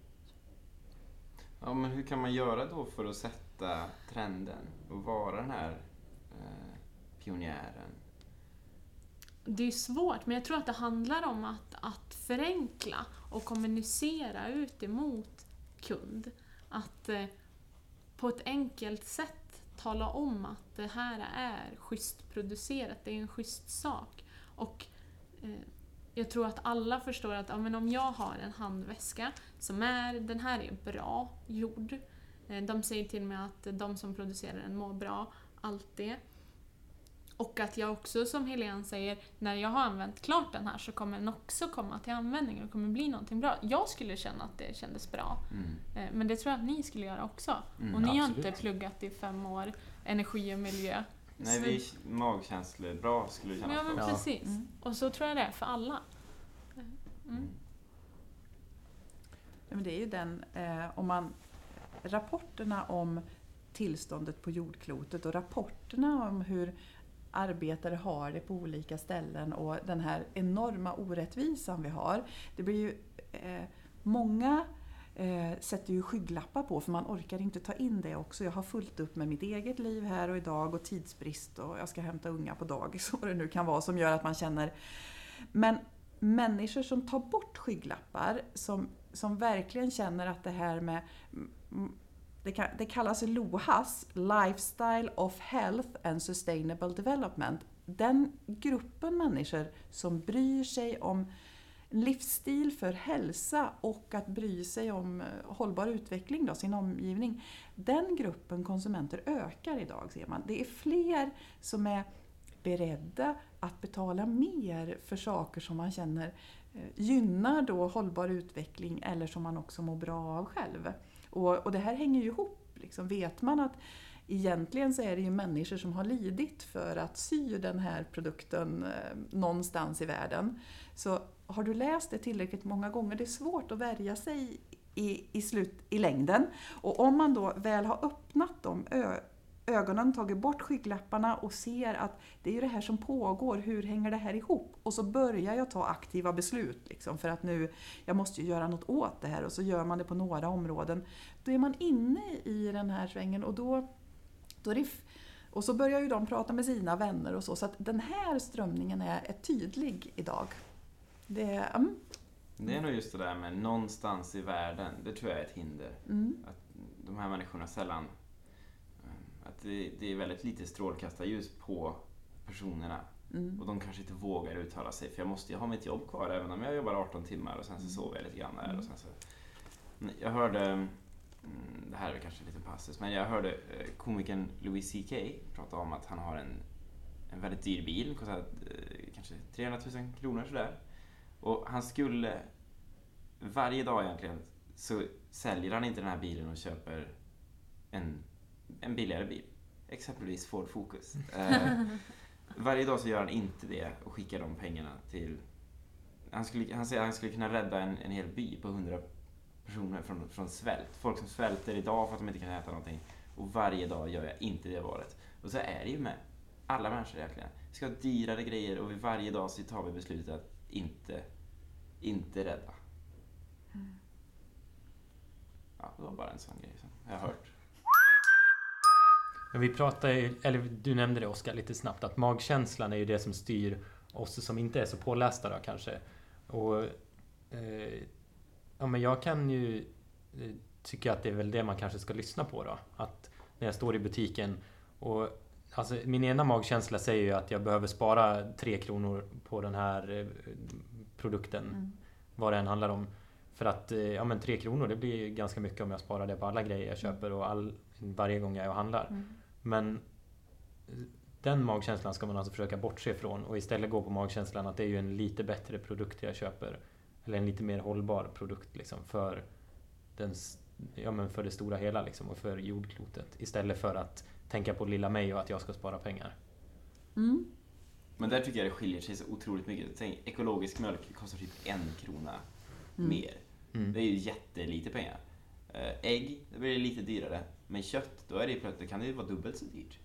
Ja, men hur kan man göra då för att sätta trenden och vara den här pionjären? Det är svårt, men jag tror att det handlar om att förenkla och kommunicera ut emot kund. Att på ett enkelt sätt tala om att det här är schysst producerat, det är en schysst sak. Och jag tror att alla förstår att men om jag har en handväska som den här är bra gjord. De säger till mig att de som producerar den mår bra, allt det. Och att jag också, som Helene säger, när jag har använt klart den här så kommer den också komma till användning och det kommer bli någonting bra. Jag skulle känna att det kändes bra. Men det tror jag att ni skulle göra också. Och ni har inte pluggat i 5 år energi och miljö. Nej, vi magkänslor bra skulle du känna. Ja, men precis. Och så tror jag det är för alla. Ja, men det är ju rapporterna om tillståndet på jordklotet och rapporterna om hur arbetare har det på olika ställen och den här enorma orättvisan vi har. Det blir ju många sätter ju skygglappar på, för man orkar inte ta in det också. Jag har fullt upp med mitt eget liv här och idag och tidsbrist och jag ska hämta unga på dagis och vad det nu kan vara som gör att man känner. Men människor som tar bort skygglappar, som verkligen känner att det här med det kallas LOHAS, Lifestyle of Health and Sustainable Development. Den gruppen människor som bryr sig om livsstil för hälsa och att bry sig om hållbar utveckling då, sin omgivning. Den gruppen konsumenter ökar idag, ser man. Det är fler som är beredda att betala mer för saker som man känner gynnar då hållbar utveckling eller som man också mår bra av själv. Och det här hänger ju ihop. Liksom. Vet man att egentligen så är det ju människor som har lidit för att sy den här produkten någonstans i världen. Så har du läst det tillräckligt många gånger, det är svårt att värja sig i längden. Och om man då väl har öppnat de ögonen, tagit bort skygglapparna och ser att det är ju det här som pågår, hur hänger det här ihop? Och så börjar jag ta aktiva beslut liksom, för att nu, jag måste ju göra något åt det här, och så gör man det på några områden. Då är man inne i den här svängen och då är det, och så börjar ju de prata med sina vänner och så att den här strömningen är tydlig idag. Det är nog just det där med någonstans i världen. Det tror jag är ett hinder. Att de här människorna sällan... Att det är väldigt lite strålkastarljus på personerna. Och de kanske inte vågar uttala sig. För jag har mitt jobb kvar även om jag jobbar 18 timmar. Och sen så sover jag lite grann där. Och sen så... Jag hörde... Det här är kanske lite passus. Men jag hörde komikern Louis CK prata om att han har en väldigt dyr bil. Kostar kanske 300 000 kronor sådär. Och han skulle... Varje dag egentligen så säljer han inte den här bilen och köper en billigare bil. Exempelvis Ford Focus. Varje dag så gör han inte det och skickar de pengarna till... Han säger att han skulle kunna rädda en hel by på 100 personer från svält. Folk som svälter idag för att de inte kan äta någonting. Och varje dag gör jag inte det valet. Och så är det ju med alla människor egentligen. Vi ska ha dyrare grejer och varje dag så tar vi beslutet att inte rädda. Ja, det var bara en sån grej som jag har hört. Men vi pratade, eller du nämnde det Oskar lite snabbt, att magkänslan är ju det som styr oss som inte är så pålästa då kanske. Och ja, men jag kan ju tycka att det är väl det man kanske ska lyssna på då. Att när jag står i butiken och alltså min ena magkänsla säger ju att jag behöver spara 3 kronor på den här produkten, vad det än handlar om. För att ja, men 3 kronor, det blir ganska mycket om jag sparar det på alla grejer jag köper och varje gång jag handlar. Men den magkänslan ska man alltså försöka bortse ifrån och istället gå på magkänslan att det är ju en lite bättre produkt jag köper. Eller en lite mer hållbar produkt liksom, för för det stora hela liksom, och för jordklotet. Istället för att tänka på lilla mig och att jag ska spara pengar. Men där tycker jag det skiljer sig så otroligt mycket. Tänk, ekologisk mjölk kostar typ 1 krona mer. Det är ju jättelite pengar. Ägg, det blir lite dyrare. Men kött, då är det plötsligt, kan det ju vara dubbelt så dyrt.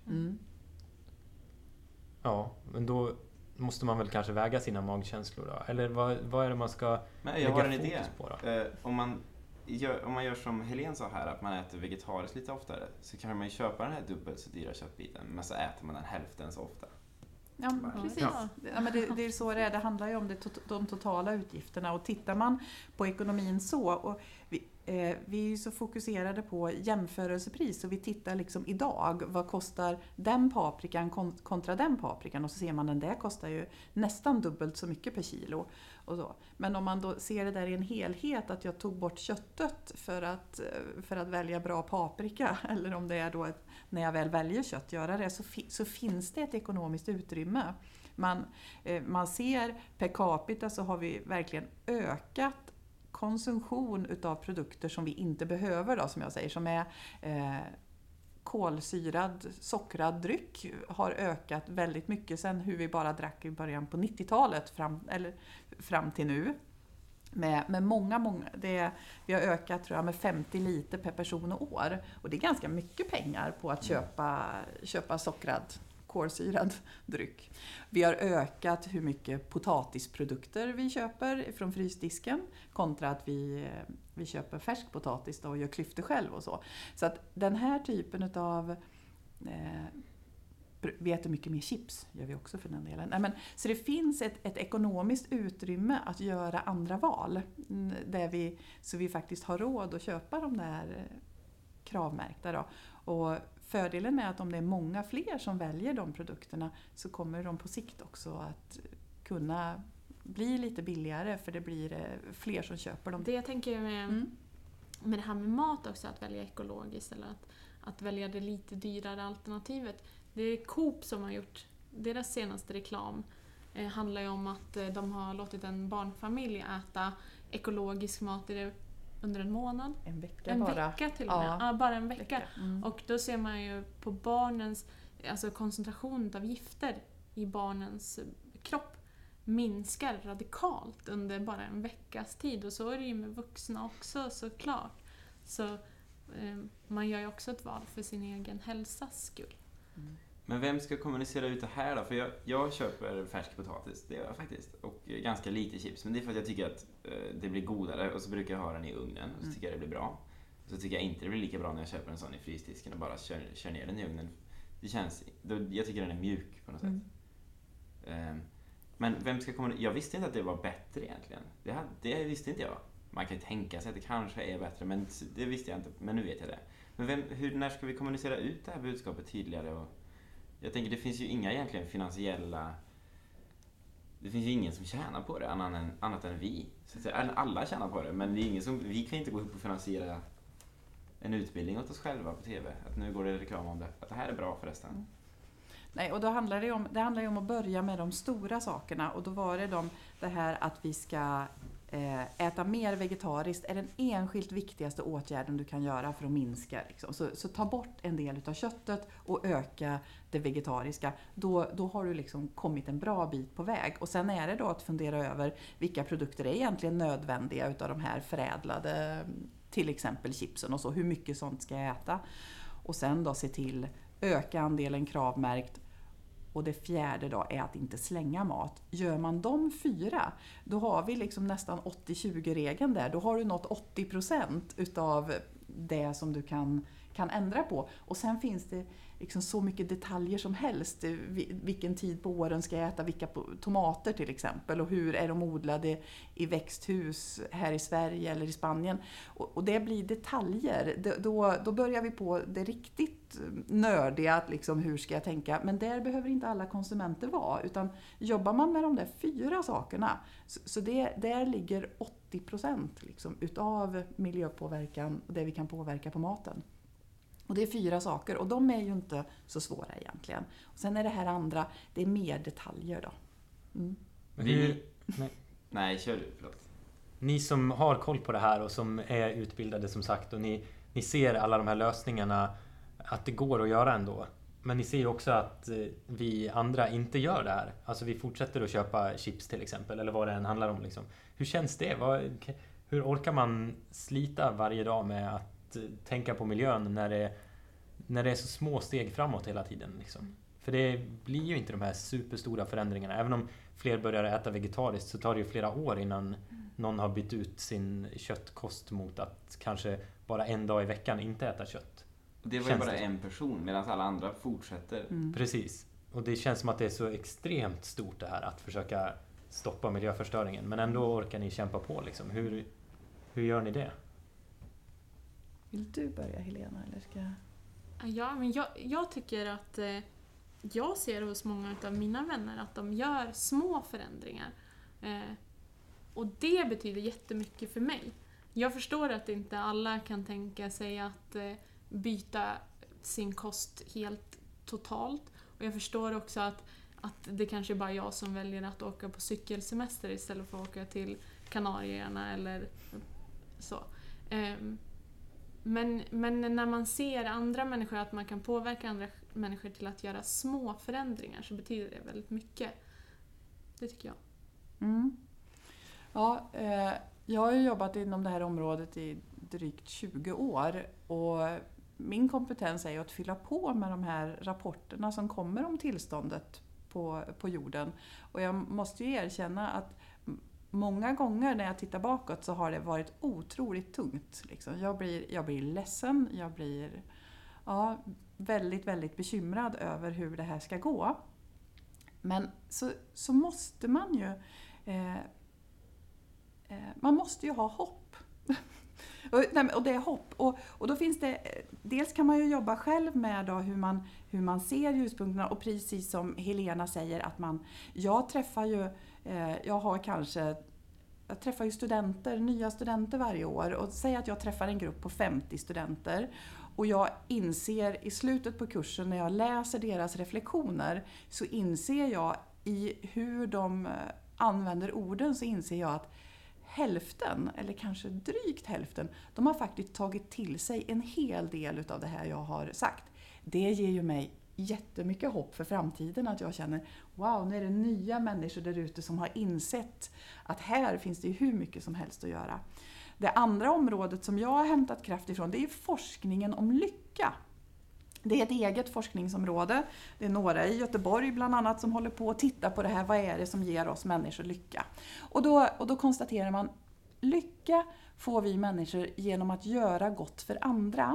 Ja, men då måste man väl kanske väga sina magkänslor då? Eller vad är det man ska lägga fokus idé på då? Om man gör som Helene sa här, att man äter vegetariskt lite oftare, så kan man ju köpa den här dubbelt så dyra köttbiten, men så äter man den hälften så ofta. Ja, precis. Ja. Men det är så det är. Det handlar ju om de totala utgifterna. Och tittar man på ekonomin så, och vi är ju så fokuserade på jämförelsepris, och vi tittar liksom idag, vad kostar den paprikan kontra den paprikan, och så ser man den där kostar ju nästan dubbelt så mycket per kilo. Och så. Men om man då ser det där i en helhet, att jag tog bort köttet för att välja bra paprika, eller om det är då när jag väl väljer kött göra det, så finns det ett ekonomiskt utrymme. Man ser per capita så har vi verkligen ökat konsumtion utav produkter som vi inte behöver då, som jag säger, som är kolsyrad, sockrad dryck har ökat väldigt mycket sen hur vi bara drack i början på 90-talet fram till nu. Med många, vi har ökat tror jag med 50 liter per person och år, och det är ganska mycket pengar på att köpa sockrad, kolsyrad dryck. Vi har ökat hur mycket potatisprodukter vi köper från frysdisken kontra att vi köper färsk potatis då och gör klyftor själv och så. Så att den här typen utav vi äter mycket mer chips, gör vi också för den delen. Så det finns ett ekonomiskt utrymme att göra andra val så vi faktiskt har råd att köpa de där kravmärkta då. Och fördelen med att om det är många fler som väljer de produkterna, så kommer de på sikt också att kunna bli lite billigare, för det blir fler som köper dem. Det jag tänker med det här med mat också, att välja ekologiskt eller att välja det lite dyrare alternativet. Det är Coop som har gjort deras senaste reklam. Handlar ju om att de har låtit en barnfamilj äta ekologisk mat under en månad. En vecka till och med. Ja, bara en vecka. Mm. Och då ser man ju på barnens, alltså koncentrationen av gifter i barnens kropp minskar radikalt under bara en veckas tid. Och så är det ju med vuxna också, såklart. Så man gör ju också ett val för sin egen hälsas skull. Mm. Men vem ska kommunicera ut det här då? För jag köper färsk potatis, det gör jag faktiskt. Och ganska lite chips. Men det är för att jag tycker att det blir godare. Och så brukar jag ha den i ugnen. Och så tycker jag det blir bra. Och så tycker jag inte det blir lika bra när jag köper en sån i frysdisken och bara kör ner den i ugnen. Det känns, jag tycker den är mjuk på något sätt. Men vem ska kommunicera? Jag visste inte att det var bättre egentligen. Det visste inte jag. Man kan ju tänka sig att det kanske är bättre, men det visste jag inte. Men nu vet jag det. Men när ska vi kommunicera ut det här budskapet tydligare? Och jag tänker, det finns ju inga egentligen finansiella... Det finns ju ingen som tjänar på det annat än vi. Så att säga, alla tjänar på det, men det är ingen som, vi kan inte gå upp och finansiera en utbildning åt oss själva på TV. Att nu går det reklam om det. Att det här är bra förresten. Nej, och då handlar det handlar ju om att börja med de stora sakerna. Och då var det här att vi ska äta mer vegetariskt är den enskilt viktigaste åtgärden du kan göra för att minska. Liksom. Så ta bort en del av köttet och öka det vegetariska. Då har du liksom kommit en bra bit på väg. Och sen är det då att fundera över vilka produkter är egentligen nödvändiga utav de här förädlade, till exempel chipsen och så. Hur mycket sånt ska jag äta? Och sen då se till öka andelen kravmärkt. Och det fjärde då är att inte slänga mat. Gör man de 4, då har vi liksom nästan 80-20-regeln där. Då har du nått 80% utav det som du kan ändra på. Och sen finns det liksom så mycket detaljer som helst. Vilken tid på åren ska jag äta vilka tomater till exempel. Och hur är de odlade i växthus här i Sverige eller i Spanien. Och det blir detaljer. Då börjar vi på det riktigt nördiga. Liksom, hur ska jag tänka? Men där behöver inte alla konsumenter vara. Utan jobbar man med de där 4 sakerna. Så där ligger 80% liksom, utav miljöpåverkan och det vi kan påverka på maten. Och det är 4 saker och de är ju inte så svåra egentligen. Och sen är det här andra, det är mer detaljer då. Mm. Nej, kör du, förlåt. Ni som har koll på det här och som är utbildade som sagt och ni ser alla de här lösningarna att det går att göra ändå. Men ni ser också att vi andra inte gör det här. Alltså vi fortsätter att köpa chips till exempel eller vad det än handlar om liksom. Hur känns det? Hur orkar man slita varje dag med att tänka på miljön när det är så små steg framåt hela tiden liksom. För det blir ju inte de här superstora förändringarna. Även om fler börjar äta vegetariskt så tar det ju flera år innan någon har bytt ut sin köttkost mot att kanske bara en dag i veckan inte äta kött. Det var ju bara en person medan alla andra fortsätter. Precis. Och det känns som att det är så extremt stort det här att försöka stoppa miljöförstöringen. Men ändå orkar ni kämpa på liksom. Hur gör ni det? Vill du börja, Helena? Eller ska... Ja, men jag tycker att jag ser hos många av mina vänner att de gör små förändringar. Och det betyder jättemycket för mig. Jag förstår att inte alla kan tänka sig att byta sin kost helt totalt. Och jag förstår också att det kanske är bara jag som väljer att åka på cykelsemester istället för att åka till Kanarieöarna eller så. Men när man ser andra människor, att man kan påverka andra människor till att göra små förändringar, så betyder det väldigt mycket. Det tycker jag. Mm. Ja, jag har ju jobbat inom det här området i drygt 20 år och min kompetens är ju att fylla på med de här rapporterna som kommer om tillståndet på jorden. Och jag måste ju erkänna att många gånger när jag tittar bakåt så har det varit otroligt tungt. Liksom. Jag blir ledsen, jag blir väldigt, väldigt bekymrad över hur det här ska gå. Men så måste man ju ha hopp. Och det är hopp. Och då finns det, dels kan man ju jobba själv med då hur man ser ljuspunkterna, och precis som Helena säger att jag träffar ju nya studenter varje år, och säg att jag träffar en grupp på 50 studenter och jag inser i slutet på kursen när jag läser deras reflektioner, så inser jag i hur de använder orden, så inser jag att hälften, eller kanske drygt hälften, de har faktiskt tagit till sig en hel del av det här jag har sagt. Det ger ju mig jättemycket hopp för framtiden, att jag känner wow, nu är det nya människor där ute som har insett att här finns det ju hur mycket som helst att göra. Det andra området som jag har hämtat kraft ifrån, det är forskningen om lycka. Det är ett eget forskningsområde. Det är några i Göteborg bland annat som håller på att titta på det här. Vad är det som ger oss människor lycka? Och då konstaterar man, lycka får vi människor genom att göra gott för andra.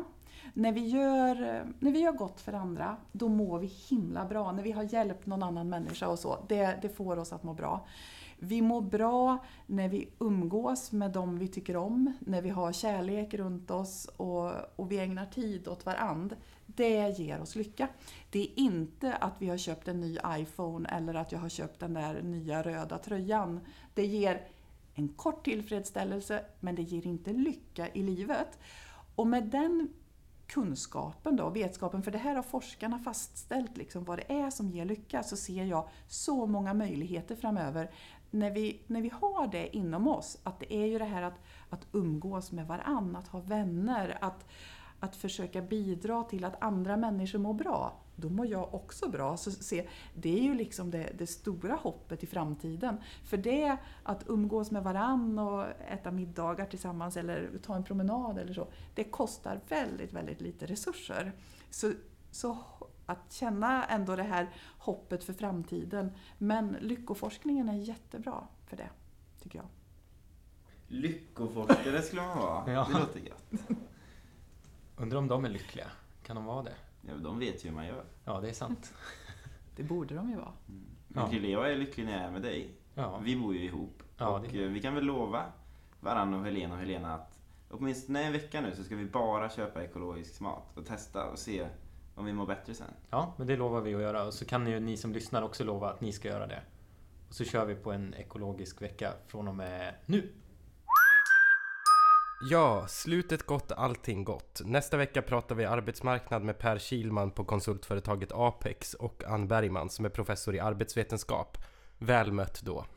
när vi gör gott för andra, då mår vi himla bra. När vi har hjälpt någon annan människa och så, det får oss att må bra. Vi mår bra när vi umgås med dem vi tycker om, när vi har kärlek runt oss och vi ägnar tid åt varandra. Det ger oss lycka. Det är inte att vi har köpt en ny iPhone eller att jag har köpt den där nya röda tröjan. Det ger en kort tillfredsställelse, men det ger inte lycka i livet. Och med den kunskapen då, vetskapen, för det här har forskarna fastställt liksom vad det är som ger lycka, så ser jag så många möjligheter framöver när vi har det inom oss, att det är ju det här att umgås med varann, att ha vänner, att försöka bidra till att andra människor mår bra. Då mår jag också bra. Så det är ju liksom det stora hoppet i framtiden. För det att umgås med varann och äta middagar tillsammans eller ta en promenad eller så, det kostar väldigt, väldigt lite resurser. Så att känna ändå det här hoppet för framtiden. Men lyckoforskningen är jättebra för det, tycker jag. Lyckoforskare skulle man vara. Ja. Det låter gött. Undrar om de är lyckliga. Kan de vara det? Ja, de vet ju hur man gör. Ja, det är sant. Det borde de ju vara. Men Krille, jag är lycklig när jag är med dig. Ja. Vi bor ju ihop. Ja, och vi kan väl lova varann och Helena att åtminstone en vecka nu så ska vi bara köpa ekologisk mat och testa och se om vi mår bättre sen. Ja, men det lovar vi att göra. Och så kan ju ni som lyssnar också lova att ni ska göra det. Och så kör vi på en ekologisk vecka från och med nu. Ja, slutet gott, allting gott. Nästa vecka pratar vi arbetsmarknad med Per Kilman på konsultföretaget Apex och Ann Bergman som är professor i arbetsvetenskap. Väl mött då.